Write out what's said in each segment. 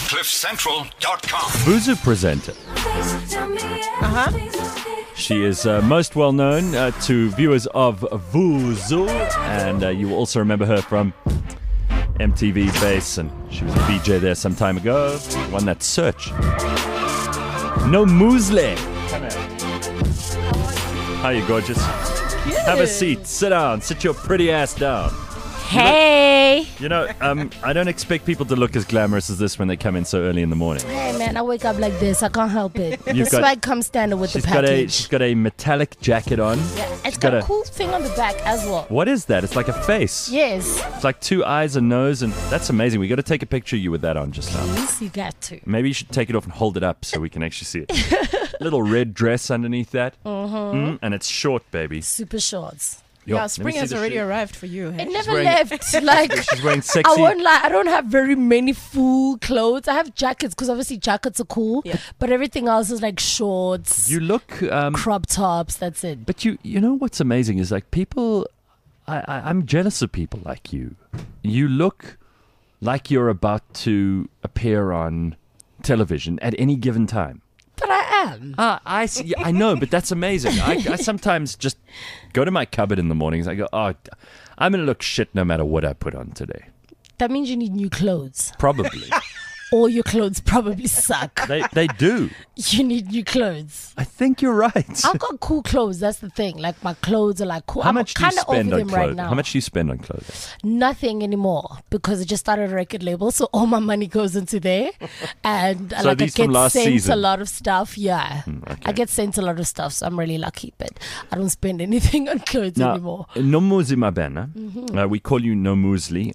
CliffCentral.com. Vuzu presenter. She is most well known to viewers of Vuzu, and you will also remember her from MTV Base, and she was a VJ there some time ago. Won that search. Nomuzi. Come here. How are you, gorgeous? Good. Have a seat. Sit down. Sit your pretty ass down. Hey. I don't expect people to look as glamorous as this when they come in so early in the morning. Hey, man, I wake up like this. I can't help it. The swag comes standard with the package. She's got a metallic jacket on. Yeah, it's got a cool thing on the back as well. What is that? It's like a face. Yes. It's like two eyes, a nose, and that's amazing. We got to take a picture of you with that on just now. Yes, you got to. Maybe you should take it off and hold it up so we can actually see it. Little red dress underneath that. And it's short, baby. Super shorts. Yeah, spring has already arrived for you. Hey? It never left. Like, she's wearing sexy. I won't lie. I don't have very many full clothes. I have jackets because obviously jackets are cool. Yeah. But everything else is like shorts. You look crop tops. That's it. But you know what's amazing is like people. I'm jealous of people like you. You look like you're about to appear on television at any given time. But I am. I see. I know, but that's amazing. I sometimes just go to my cupboard in the mornings. I go, I'm going to look shit no matter what I put on today. That means you need new clothes. Probably. All your clothes probably suck. They do. You need new clothes. I think you're right. I've got cool clothes. That's the thing. Like my clothes are like cool. How much do you spend on clothing? Right now. How much do you spend on clothing? Nothing anymore because I just started a record label, so all my money goes into there. And so like I get sent season. a lot of stuff. Yeah, okay. I get sent a lot of stuff, so I'm really lucky. But I don't spend anything on clothes anymore. Nomuzi Mabena. We call you Nomuzi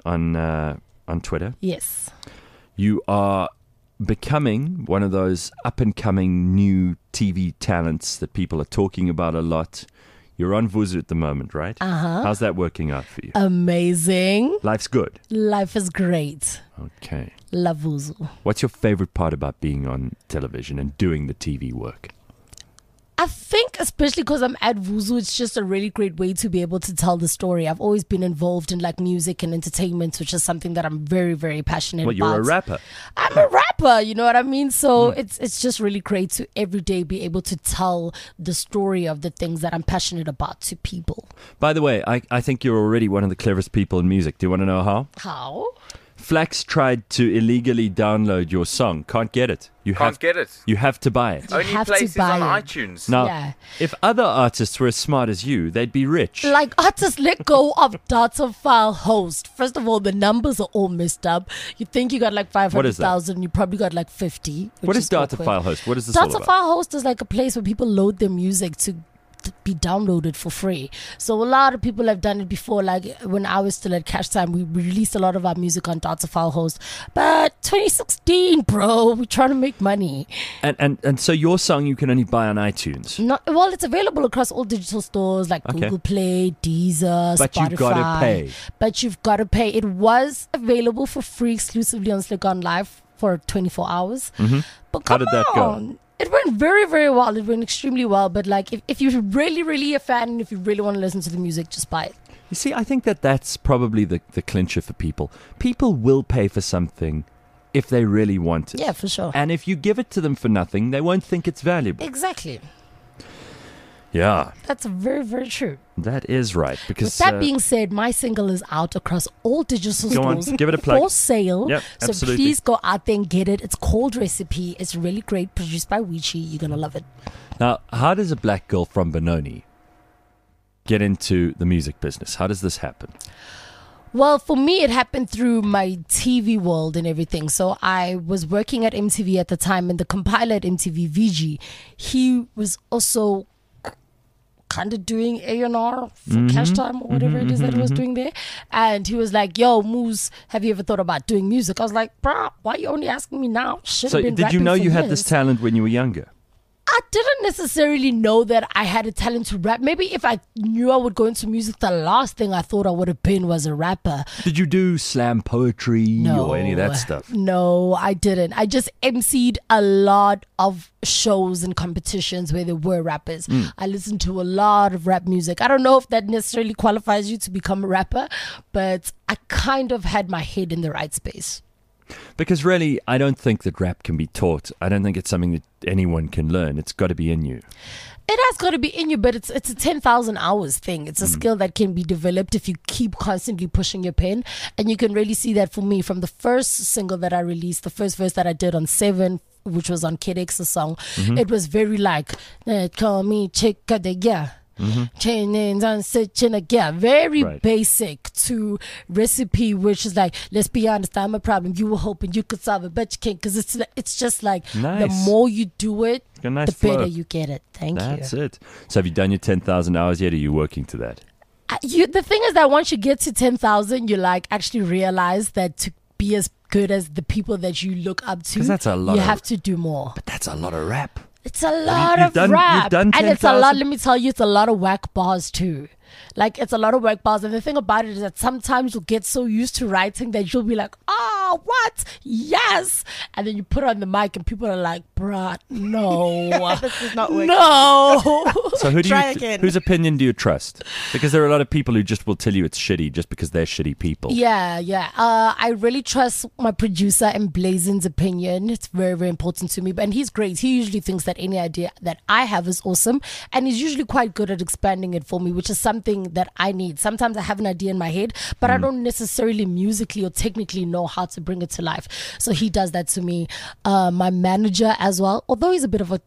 on Twitter. Yes. You are becoming one of those up-and-coming new TV talents that people are talking about a lot. You're on Vuzu at the moment, right? How's that working out for you? Amazing. Life's good? Life is great. Okay. Love Vuzu. What's your favorite part about being on television and doing the TV work? I think especially because I'm at Vuzu, it's just a really great way to be able to tell the story. I've always been involved in like music and entertainment, which is something that I'm very, very passionate about. Well, you're a rapper. I'm a rapper, you know what I mean? So it's just really great to every day be able to tell the story of the things that I'm passionate about to people. By the way, I think you're already one of the cleverest people in music. Do you want to know how? How? Flax tried to illegally download your song. Can't get it. You Can't get it. You have to buy it. Only places on iTunes. Now, if other artists were as smart as you, they'd be rich. Like artists let go of data file host. First of all, the numbers are all messed up. You think you got like 500,000, you probably got like 50. What is data file host? What is this all about? Data file host is like a place where people load their music to be downloaded for free. So a lot of people have done it before. Like when I was still at Cash Time, we released a lot of our music on Data File Host. But 2016, bro, we're trying to make money. And so your song you can only buy on iTunes. Well, it's available across all digital stores like Google Play, Deezer, but Spotify. You've got to pay. But you've got to pay. It was available for free exclusively on Slick On Live for 24 hours. But how did that go? It went very, very well. It went extremely well. But like, if you're really, really a fan and if you really want to listen to the music, just buy it. You see, I think that's probably the clincher for people. People will pay for something if they really want it. Yeah, for sure. And if you give it to them for nothing, they won't think it's valuable. Exactly. Yeah. That's very, very true. That is right. Because with that being said, my single is out across all digital stores. Give it a plug. For sale. Yep, so absolutely. Please go out there and get it. It's called Recipe. It's really great. Produced by Weechi. You're going to love it. Now, how does a black girl from Benoni get into the music business? How does this happen? Well, for me, it happened through my TV world and everything. So I was working at MTV at the time, and the compiler at MTV, VG, he was also kind of doing A&R for Cash Time or whatever it is that he was doing there. And he was like, yo, Moose, have you ever thought about doing music? I was like, bruh, why are you only asking me now? So did you know you had this talent when you were younger? I didn't necessarily know that I had a talent to rap. Maybe if I knew I would go into music, the last thing I thought I would have been was a rapper. Did you do slam poetry or any of that stuff? No, I didn't. I just emceed a lot of shows and competitions where there were rappers. I listened to a lot of rap music. I don't know if that necessarily qualifies you to become a rapper, but I kind of had my head in the right space. Because really, I don't think that rap can be taught. I don't think it's something that anyone can learn. It's got to be in you. It has got to be in you, but it's a 10,000 hours thing. It's a skill that can be developed if you keep constantly pushing your pen. And you can really see that for me from the first single that I released, the first verse that I did on 7, which was on Kid X's song. It was very like, call me Chikadega. Very basic to recipe, which is like, let's be honest, I'm a problem. You were hoping you could solve it, but you can't, because it's just like the more you do it, the better you get it. That's it. So have you done your 10,000 hours yet? Or are you working to that? The thing is that once you get to 10,000, you like actually realize that to be as good as the people that you look up to, that's a lot you have to do more. But that's a lot of rap. It's a lot of rap. And it's a lot, let me tell you, it's a lot of whack bars too. Like, it's a lot of whack bars. And the thing about it is that sometimes you'll get so used to writing that you'll be like, oh, what? Yes. And then you put on the mic and people are like, bruh, no. This is not working. No. So whose opinion do you trust? Because there are a lot of people who just will tell you it's shitty just because they're shitty people. Yeah. I really trust my producer and Blazen's opinion. It's very, very important to me. And he's great. He usually thinks that any idea that I have is awesome. And he's usually quite good at expanding it for me, which is something that I need. Sometimes I have an idea in my head, but I don't necessarily musically or technically know how to bring it to life. So he does that to me. My manager as well, although he's a bit of a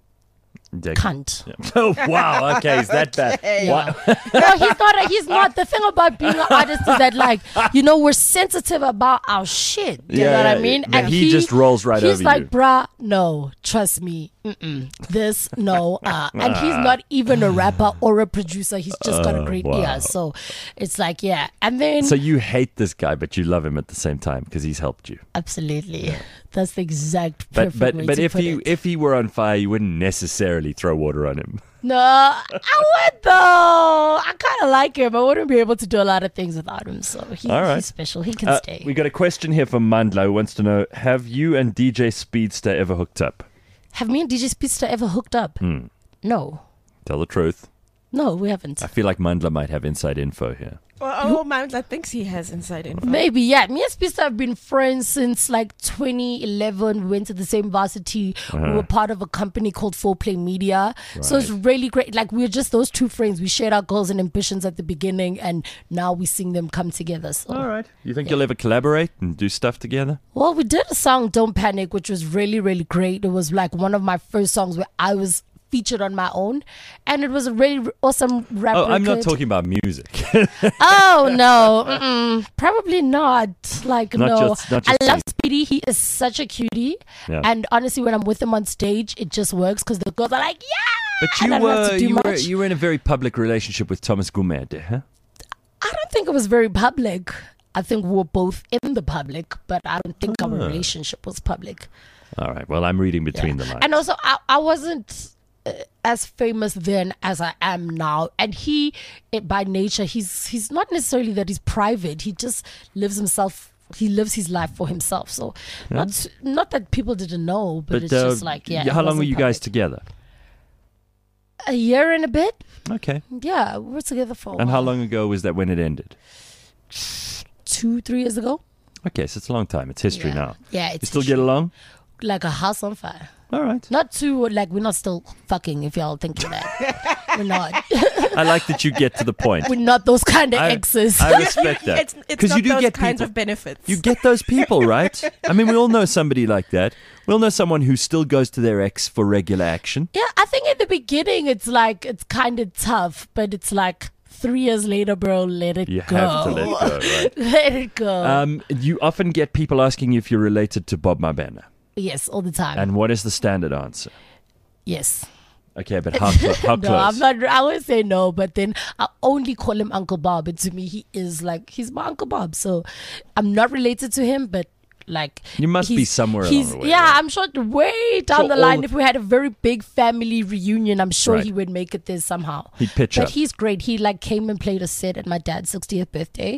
cunt. Yeah. Oh, wow. Okay, is that bad? Yeah. No, he's not. The thing about being an artist is that, like, we're sensitive about our shit. You know what I mean? And he just rolls right over you. He's like, bruh, no, trust me. This, no. And he's not even a rapper or a producer. He's just got a great ear. So it's like, yeah. And then. So you hate this guy, but you love him at the same time because he's helped you. Absolutely. That's the exact perfect way but to if put he it. if he were on fire, you wouldn't necessarily throw water on him. No, I would though. I kind of like him. I wouldn't be able to do a lot of things without him. So he's special. He can stay. We got a question here from Mandla who wants to know: have you and DJ Speedster ever hooked up? Have me and DJ Speedster ever hooked up? No. Tell the truth. No, we haven't. I feel like Mandla might have inside info here. Well, Mandla thinks he has inside info. Maybe, yeah. Me and Speedster have been friends since like 2011. We went to the same varsity. We were part of a company called 4Play Media. Right. So it's really great. Like, we're just those two friends. We shared our goals and ambitions at the beginning, and now we're seeing them come together. So, all right. You think you'll ever collaborate and do stuff together? Well, we did a song, Don't Panic, which was really, really great. It was like one of my first songs where I was featured on my own, and it was a really awesome rap record. I'm not talking about music. Oh no, probably not. Like, no, not I love Speedy. He is such a cutie, and honestly, when I'm with him on stage, it just works because the girls are like, yeah. But you were in a very public relationship with Thomas Gumede, huh? I don't think it was very public. I think we were both in the public, but I don't think our relationship was public. All right. Well, I'm reading between the lines. And also, I wasn't as famous then as I am now, and he by nature he's not necessarily that he's private. He just lives his life for himself. So not that people didn't know, but it's just like, how long were you guys together? A year and a bit. Okay. Yeah, we were together for a while. And how long ago was that when it ended? 2-3 years ago. Okay, so it's a long time. It's history now. Yeah, it's you still get along? Like a house on fire. All right. Not too, like, we're not still fucking, if y'all thinking that. We're not. I like that you get to the point. We're not those kind of exes. I respect that. It's not those kinds of benefits. You get those people, right? I mean, we all know somebody like that. We all know someone who still goes to their ex for regular action. Yeah, I think at the beginning it's like, it's kind of tough, but it's like 3 years later, bro, let it go. You have to let it go, right? Let it go. You often get people asking you if you're related to Bob Mabena. Yes, all the time. And what is the standard answer? Yes. Okay, but how close? No, I'm not. I would say no, but then I only call him Uncle Bob, and to me, he's my Uncle Bob. So I'm not related to him, but like, you must be somewhere along the way. Yeah, right? I'm sure way down the line, if we had a very big family reunion, I'm sure he would make it there somehow. He'd pitch up. But he's great. He like came and played a set at my dad's 60th birthday.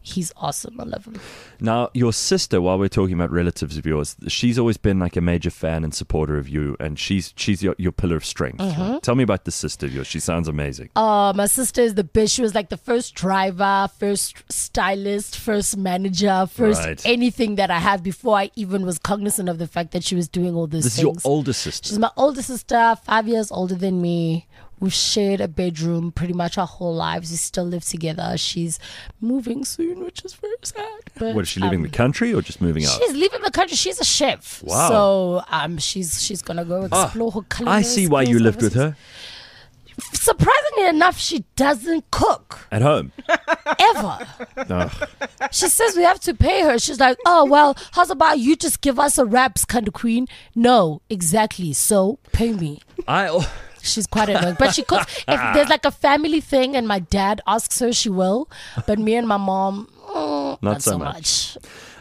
he's awesome. I love him. Now, your sister, while we're talking about relatives of yours, she's always been like a major fan and supporter of you, and she's your pillar of strength. Right? Tell me about the sister of yours. She sounds amazing. My sister is the best. She was like the first driver, first stylist, first manager, first anything that I had before I even was cognizant of the fact that she was doing all these things. This is your older sister? She's my older sister, 5 years older than me. We've shared a bedroom pretty much our whole lives. We still live together. She's moving soon, which is very sad. But, what, is she leaving the country or just moving out? She's leaving the country. She's a chef. Wow. So she's going to go explore her culinary I see why you lived with her. Surprisingly enough, she doesn't cook. At home? Ever. She says we have to pay her. She's like, oh, well, how's about you just give us a wraps kind of queen? No, exactly. So pay me. She's quite annoying. But she cooks. If there's like a family thing and my dad asks her, she will. But me and my mom, not so much.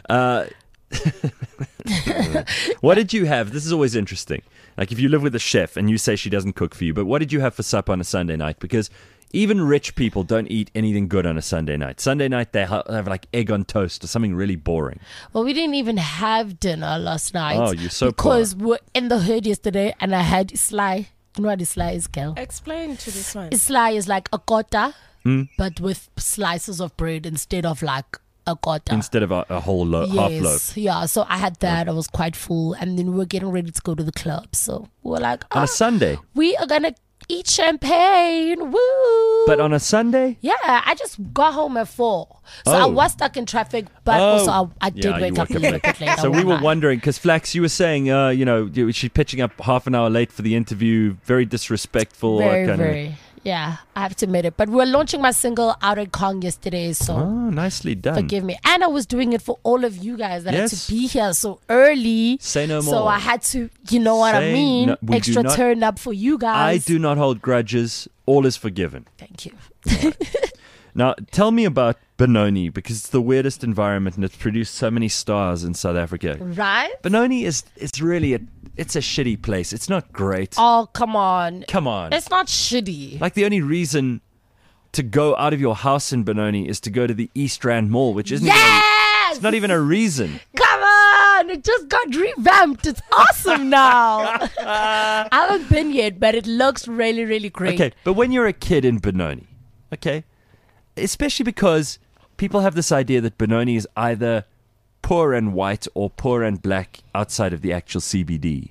What did you have? This is always interesting. Like if you live with a chef and you say she doesn't cook for you, but what did you have for supper on a Sunday night? Because even rich people don't eat anything good on a Sunday night. Sunday night, they have like egg on toast or something really boring. Well, we didn't even have dinner last night. Oh, you're so because poor. we were in the hood yesterday and I had Islay. You know what Islay is, girl? Explain to this one. Islay is like a kota, but with slices of bread instead of like a kota. Instead of a whole half loaf. Yeah, so I had that. I was quite full. And then we were getting ready to go to the club. So we were like, on a Sunday? We are going to eat champagne. Woo! But on a Sunday? Yeah, I just got home at 4. So I was stuck in traffic, but also I did wake up a little bit late. So we were wondering, because Flax, you were saying, she's pitching up half an hour late for the interview, very disrespectful. Very. Yeah, I have to admit it. But we were launching my single out at Kong yesterday, so nicely done. Forgive me. And I was doing it for all of you guys that had to be here so early. Say no more. So I had to, you know what I mean? No, extra turn up for you guys. I do not hold grudges. All is forgiven. Thank you. Right. Now, tell me about Benoni, because it's the weirdest environment and it's produced so many stars in South Africa. Right? Benoni is really it's a shitty place. It's not great. Oh, come on. It's not shitty. Like the only reason to go out of your house in Benoni is to go to the East Rand Mall, which isn't it's not even a reason. Come on. It just got revamped. It's awesome now. I haven't been yet, but it looks really, really great. Okay, but when you're a kid in Benoni, okay, especially because people have this idea that Benoni is either poor and white or poor and black outside of the actual CBD.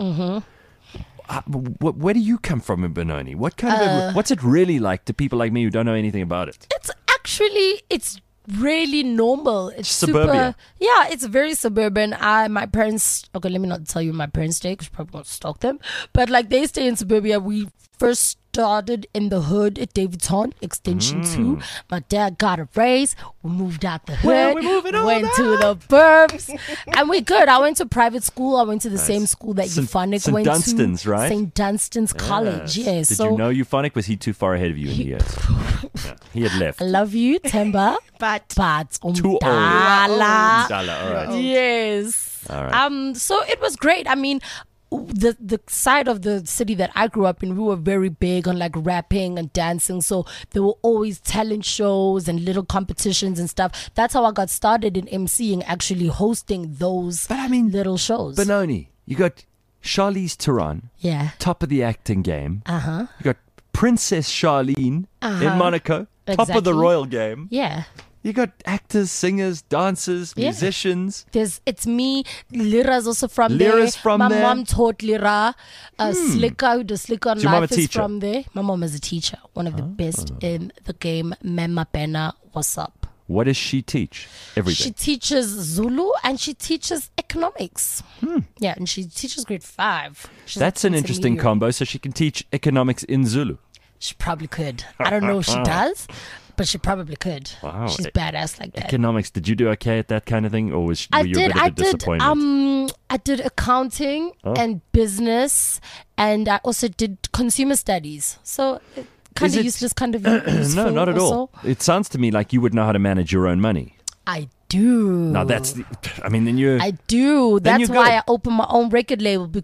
Where do you come from in Benoni? What kind of what's it really like to people like me who don't know anything about it? It's really normal. It's suburbia. It's very suburban. My parents, okay, let me not tell you my parents stay because you probably won't stalk them. But like they stay in suburbia. We first started in the hood at Davidson Extension 2. My dad got a raise. We moved out the hood. Went to the burbs. And we're good. I went to private school. I went to the same school that Euphonic went to. St. Dunstan's, right? St. Dunstan's College, yes. Did you know Euphonic? Was he too far ahead of you in the years? He had left. I love you, Temba. but too old. All right. Yes. All right. So it was great. I mean, the side of the city that I grew up in, we were very big on like rapping and dancing. So there were always talent shows and little competitions and stuff. That's how I got started in MCing, actually hosting those little shows. Benoni, you got Charlize Theron, top of the acting game. You got Princess Charlene in Monaco, top of the royal game. Yeah. You got actors, singers, dancers, musicians. It's me. Lyra's also from Lyra's there. From my there. mom taught Lyra. Slicker, who does Slicker on Life, is teacher? from there. My mom is a teacher, one of the best in the game. Mema Pena, what's up? What does she teach? Everything. She teaches Zulu and she teaches economics. Yeah, and she teaches grade 5. That's an interesting combo. So she can teach economics in Zulu. She probably could. I don't know if she does, but she probably could. Wow. She's badass like that. Economics. Did you do okay at that kind of thing, or were you a bit of a disappointment? I did accounting and business, and I also did consumer studies. So kind of useless, kind of useful. No, not at also. all. It sounds to me like you would know how to manage your own money. I do. Now then you. I do. That's why I opened my own record label, because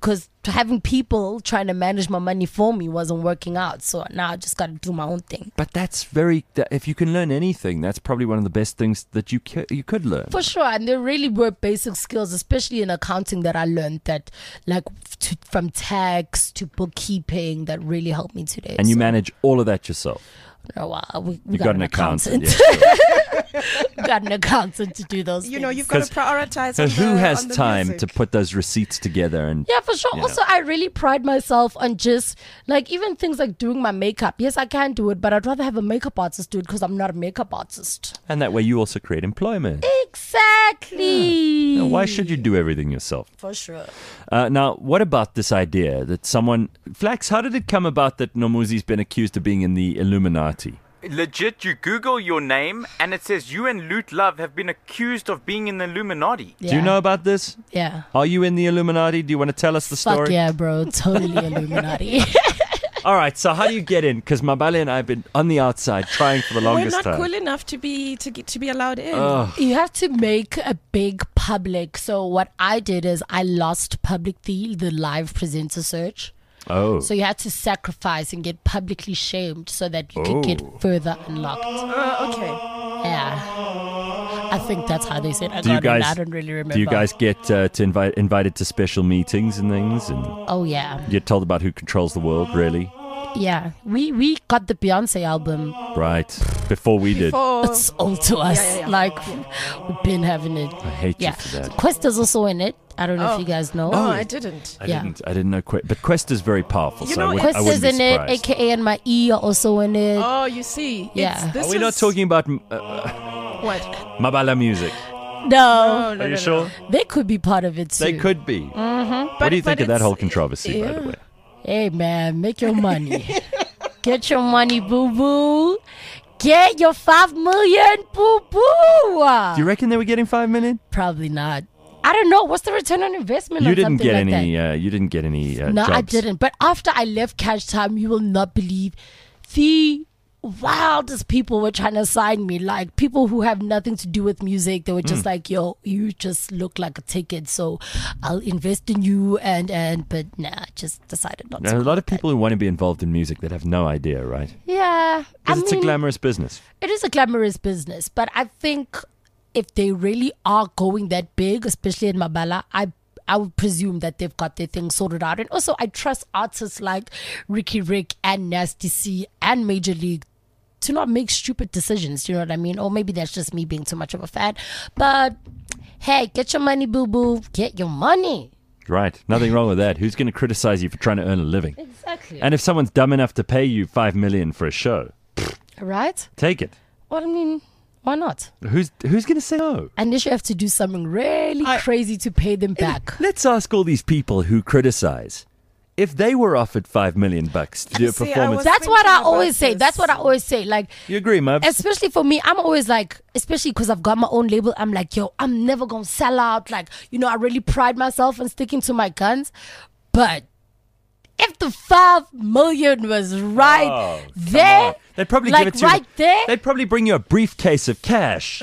having people trying to manage my money for me wasn't working out. So now I just got to do my own thing. But if you can learn anything, that's probably one of the best things that you could learn. For sure. And there really were basic skills, especially in accounting, that I learned that, like, from tax to bookkeeping, that really helped me today. And you manage all of that yourself? No, we you got an accountant. Yeah, sure. Got an accountant to do those things. You've got to prioritize. Who has on the time music? to put those receipts together? And Yeah, for sure. Also, I really pride myself on just, like, even things like doing my makeup. Yes, I can do it, but I'd rather have a makeup artist do it because I'm not a makeup artist. And that way you also create employment. Exactly. Now, why should you do everything yourself? For sure. Now, what about this idea that someone... Flax, how did it come about that Nomuzi's been accused of being in the Illuminati? Legit, you Google your name and it says you and Loot Love have been accused of being in the Illuminati. Yeah. Do you know about this? Yeah. Are you in the Illuminati? Do you want to tell us the story? Fuck yeah, bro. Totally Illuminati. All right, so how do you get in? Because Mabale and I have been on the outside trying for the longest time. We're not cool enough to be allowed in. You have to make a big public. So what I did is I lost public the live presenter search. Oh. So you had to sacrifice and get publicly shamed so that you could get further unlocked. Okay. Yeah. I think that's how they said I Do you got guys, in. I don't really remember. Do you guys get invited to special meetings and things? And Oh, yeah. you get told about who controls the world, really? Yeah. We got the Beyonce album. Right. Before we did. It's old to us. Yeah. Like, we've been having it. I hate Yeah. you for that. Questa's also in it. I don't know if you guys know. No, I didn't. I Yeah. didn't know Quest, but Quest is very powerful. You So know, I wouldn't Questa's be in it, surprised. aka and my E are also in it. Oh, you see. Yeah. This Are we not is- talking about What? Mabala music? No, Are you sure? they could be part of it too. They could be. Mm-hmm. What do you think of that it's- whole controversy, by the yeah. way? Hey man, make your money. Get your money, boo boo. Get your 5 million, boo boo. Do you reckon they were getting 5 million? Probably not. I don't know. What's the return on investment? You on didn't something get like any. that? You didn't get any. No, jobs. I didn't. But after I left Cash Time, you will not believe the wildest people were trying to sign me. Like people who have nothing to do with music. They were just like, "Yo, you just look like a ticket, so I'll invest in you." But nah, I just decided not to. There are a go lot of with that. people who want to be involved in music that have no idea, right? Yeah, Because it's a glamorous business. It is a glamorous business, but I think if they really are going that big, especially in Mabala, I would presume that they've got their things sorted out. And also, I trust artists like Ricky Rick and Nasty C and Major League to not make stupid decisions. You know what I mean? Or maybe that's just me being too much of a fan. But hey, get your money, boo boo. Get your money. Right. Nothing wrong with that. Who's going to criticize you for trying to earn a living? Exactly. And if someone's dumb enough to pay you 5 million for a show, Right? take it. Well, I mean, why not? Who's going to say no? Unless you have to do something really crazy to pay them back. Let's ask all these people who criticize. If they were offered 5 million bucks to do a See, I performance, was- That's what I thinking about always say. this. That's what I always say. Like, you agree, Mubs? especially for me, I'm always like, especially because I've got my own label, I'm like, yo, I'm never going to sell out. Like, you know, I really pride myself on sticking to my guns. But if the 5 million was right Oh, come there, on. They'd probably like give it to you. right there, They'd probably bring you a briefcase of cash.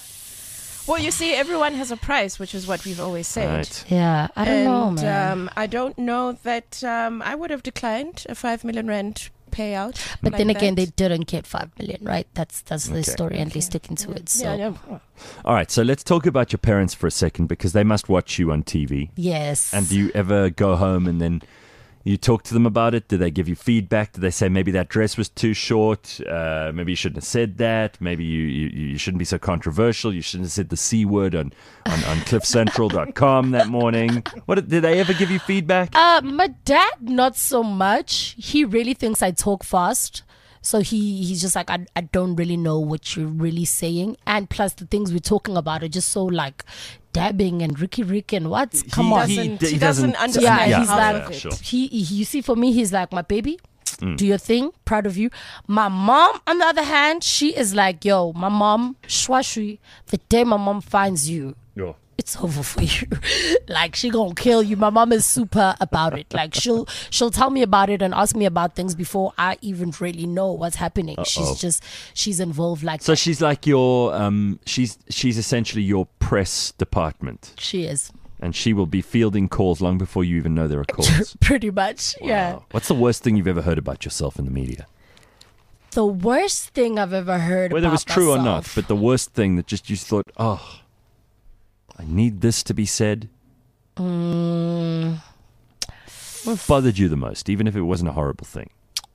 Well, you see, everyone has a price, which is what we've always said. Right. yeah, I don't know, man. I don't know that I would have declined a 5 million rand payout. But like then again, that. they didn't get 5 million, right? That's the story, and they're sticking to it. So Yeah. All right, so let's talk about your parents for a second because they must watch you on TV. yes. And do you ever go home and then you talk to them about it? Do they give you feedback? Do they say maybe that dress was too short? Maybe you shouldn't have said that. Maybe you shouldn't be so controversial. You shouldn't have said the C word on cliffcentral.com that morning. Did they ever give you feedback? My dad, not so much. He really thinks I talk fast. So he's just like, I don't really know what you're really saying. And plus the things we're talking about are just so like dabbing and Ricky Rick and what? Come on. He doesn't Yeah, understand he's half like, of it. sure. you see, for me, he's like, my baby, do your thing, proud of you. My mom, on the other hand, she is like, yo, my mom, shwashui, the day my mom finds you, Yeah. it's over for you. Like, she gonna kill you. My mom is super about it. Like, she'll tell me about it and ask me about things before I even really know what's happening. She's involved like So that. she's like your she's essentially your press department. She is. and she will be fielding calls long before you even know there are calls. Pretty much, yeah. Wow. What's the worst thing you've ever heard about yourself in the media? The worst thing I've ever heard Whether it about was true or not, myself. but the worst thing that just you thought, oh, I need this to be said. What bothered you the most, even if it wasn't a horrible thing?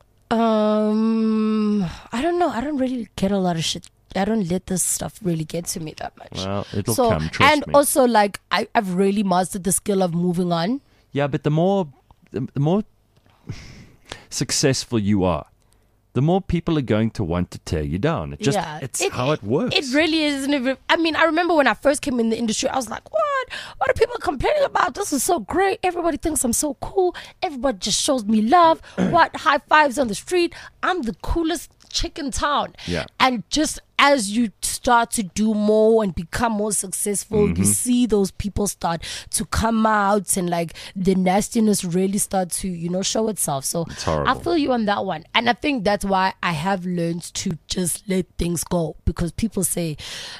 I don't know. I don't really get a lot of shit. I don't let this stuff really get to me that much. Well, it'll come, trust and me. also, like, I've really mastered the skill of moving on. Yeah, but the more successful you are, the more people are going to want to tear you down. It's how it works. It really isn't. I mean, I remember when I first came in the industry, I was like, what? What are people complaining about? This is so great. Everybody thinks I'm so cool. Everybody just shows me love. What? High fives on the street. I'm the coolest chick in town. Yeah. And just as you start to do more and become more successful, you see those people start to come out, and like the nastiness really start to, show itself. So It's horrible. I feel you on that one. And I think that's why I have learned to just let things go, because people say,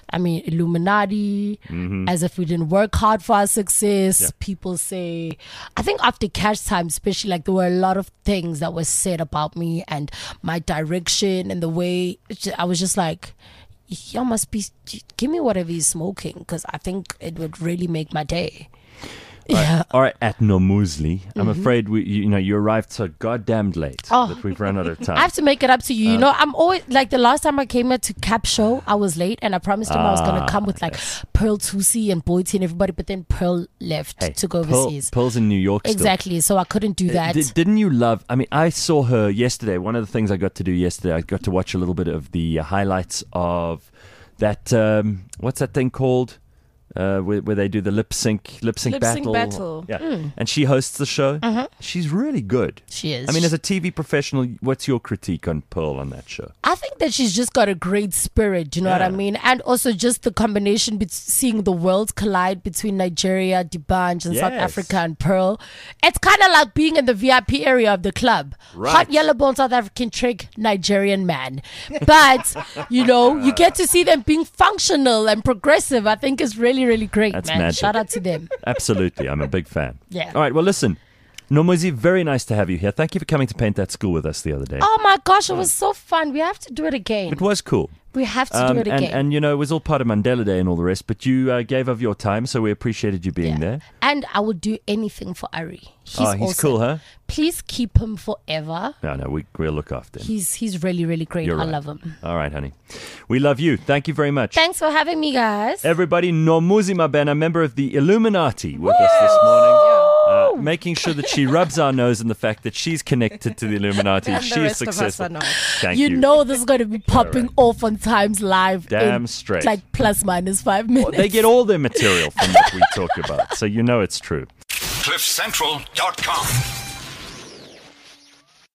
Illuminati, as if we didn't work hard for our success. Yeah. People say, I think after Cash Time, especially, like there were a lot of things that were said about me and my direction and the way I was just like, y'all must be, give me whatever you're smoking, because I think it would really make my day. Yeah. All right, at Nomuzli, I'm afraid you arrived so goddamn late that we've run out of time. I have to make it up to you. I'm always like, the last time I came here to Cap Show, I was late, and I promised him I was going to come with like Pearl Tusi and Boyti and everybody, but then Pearl left to go overseas. Pearl's in New York still. Exactly, so I couldn't do that. Didn't you love? I mean, I saw her yesterday. One of the things I got to do yesterday, I got to watch a little bit of the highlights of that. What's that thing called? Where they do the lip sync battle. Yeah, and she hosts the show. She's really good. She is. I mean, as a TV professional, what's your critique on Pearl on that show? I think that she's just got a great spirit, you know what I mean? And also just the combination, seeing the worlds collide between Nigeria, D'banj, and South Yes. Africa and Pearl. It's kind of like being in the VIP area of the club. Right. Hot yellow bone South African trick, Nigerian man. But, you get to see them being functional and progressive. I think it's really, really great, That's man. magic. Shout out to them. Absolutely, I'm a big fan. Yeah. All right, well, listen, Nomuzi, very nice to have you here. Thank you for coming to paint that school with us the other day. Oh my gosh, it was so fun. We have to do it again. It was cool. We have to do it again. And it was all part of Mandela Day and all the rest, but you gave of your time, so we appreciated you being there. And I would do anything for Ari. He's awesome. Cool, huh? Please keep him forever. No, we'll look after him. He's really, really great. You're I right. love him. All right, honey. We love you. Thank you very much. Thanks for having me, guys. Everybody, Nomuzi Mabena, member of the Illuminati, with us this morning. Making sure that she rubs our nose in the fact that she's connected to the Illuminati. And the She is rest of us successful. are not. Thank You you. know this is going to be popping off on Times Live. Damn in straight. Like plus minus 5 minutes. They get all their material from what we talk about, so you know it's true. CliffCentral.com.